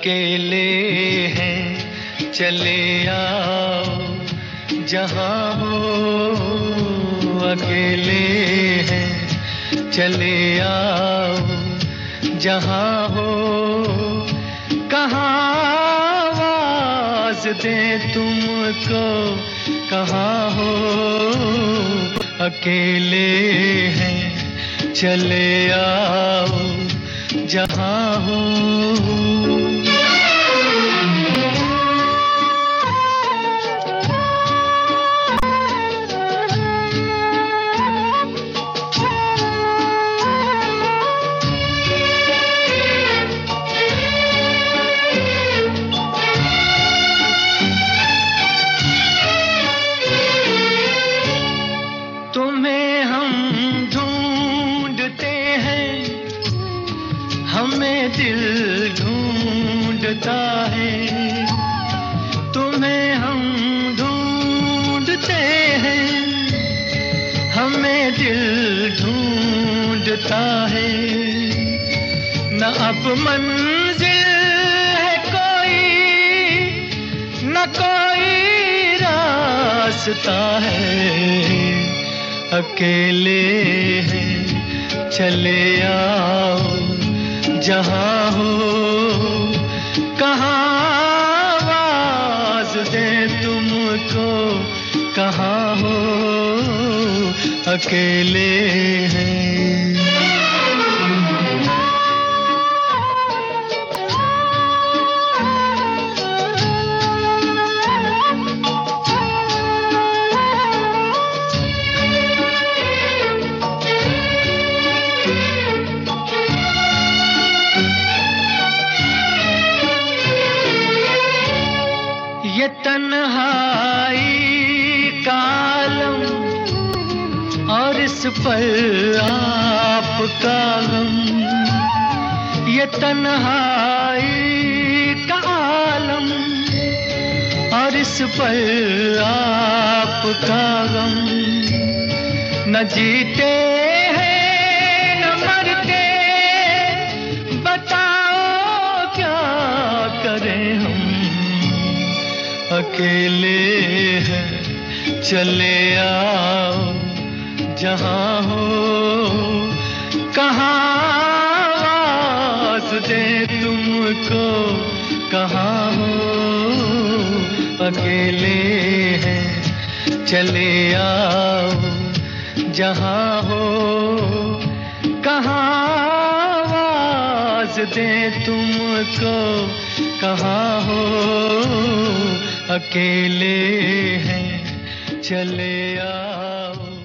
अकेले हैं चले आओ जहाँ हो, अकेले हैं चले आओ जहाँ हो, कहाँ आवाज़ दें तुमको, कहाँ हो, अकेले हैं चले आओ जहाँ हो। तुम्हें हम ढूंढते हैं, हमें दिल ढूंढता है। तुम्हें हम ढूंढते हैं, हमें दिल ढूंढता है। न अब मंजिल है कोई, न कोई रास्ता है, अकेले हैं चले आओ जहाँ हो, कहाँ आवाज़ दें तुमको, कहाँ हो, अकेले हैं। ये तन्हाई का आलम और इस पर आपका गम, ये तन्हाई का आलम और इस पर आपका गम। न जीते हैं न मरते, बताओ क्या करें हम, अकेले हैं चले आओ जहाँ हो, कहाँ आवाज़ दें तुमको, कहाँ हो, अकेले हैं चले आओ जहाँ हो, कहाँ आवाज़ दें तुमको, कहाँ हो, अकेले हैं चले आओ।